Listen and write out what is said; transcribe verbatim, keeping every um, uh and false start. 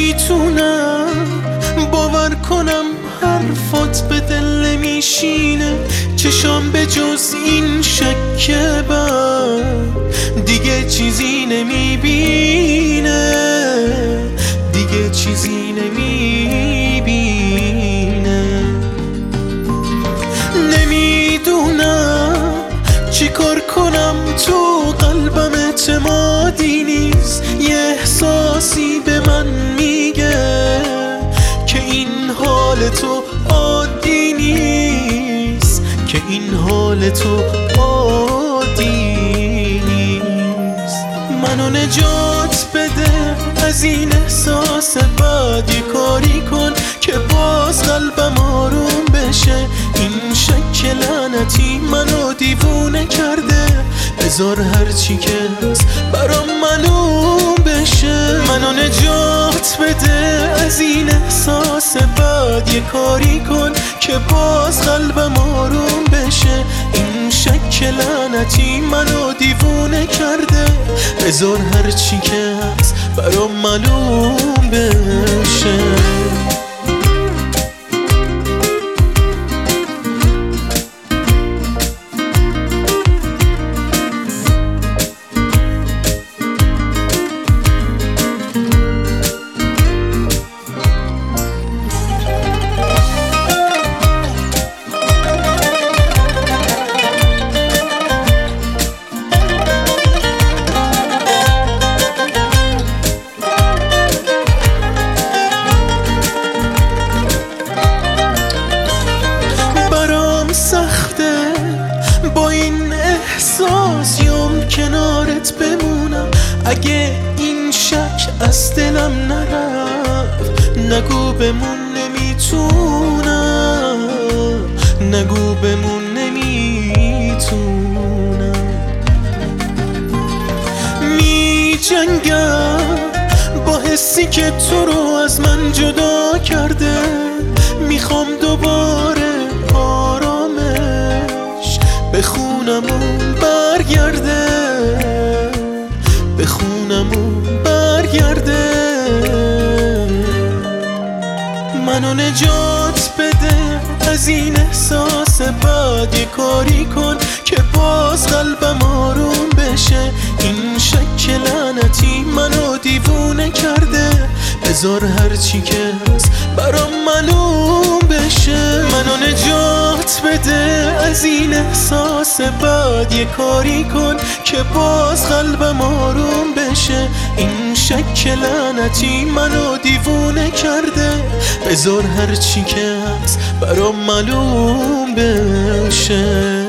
نمیتونم باور کنم حرفات به دل نمیشینه، چشام به جز این شکه بد دیگه چیزی نمیبینه، دیگه چیزی نمیبینه. نمیدونم چی کار کنم، تو قلبم اعتمادی نیست، یه احساسی به من میگه که این حال تو عادی نیست، که این حال تو عادی نیست. منو نجات بده از این احساس بد، یه کاری کن که باز قلبم آروم بشه. این شک لعنتی منو دیوونه کرده، بذار هرچی که هست برام معلوم بشه. منو نجات بده از این احساس بد، یه کاری کن که باز قلبم آروم بشه. این شک لعنتی منو دیوونه کرده، بذار هرچی که هست برام معلوم بشه. با این احساس یوم کنارت بمونم، اگه این شک از دلم نرفت نگو بمون نمیتونم، نگو بمون نمیتونم. می جنگم با حسی که تو رو از من جدا کرده، میخوام دوباره به خونمون برگرده، به خونمون برگرده. منو نجات بده از این احساس بد، یه کاری کن که باز قلبم آروم بشه. این شک لعنتی منو دیوونه کرده، بذار هرچی که هست برام معلوم بشه. منو نجات بده از این احساس بد، یه کاری کن که باز قلبم آروم بشه. این شک لعنتی منو دیوونه کرده، بذار هرچی که هست برام معلوم بشه.